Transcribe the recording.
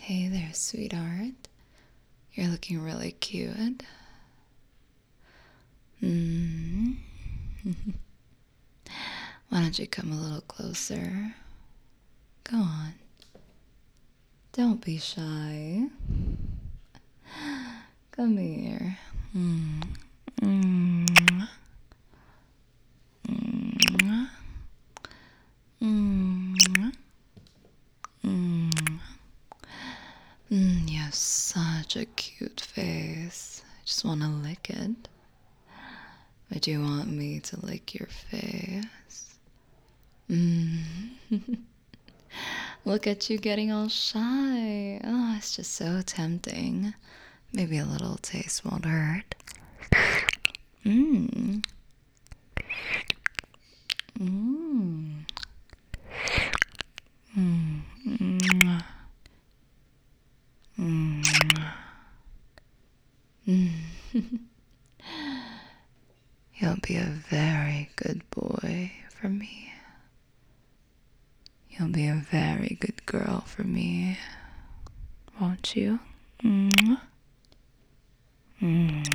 Hey there, sweetheart. You're looking really cute. Mm. Why don't you come a little closer? Go on. Don't be shy. Come here. Mm. Mm. Mm. Mm. Mm. You have such a cute face. I just want to lick it. But you want me to lick your face? Mm. Look at you getting all shy. Oh, it's just so tempting. Maybe a little taste won't hurt. Mmm. Mmm. Mmm. Mmm. Mmm. You'll be a very good boy for me. You'll be a very good girl for me. Won't you? Mmm. Mmm.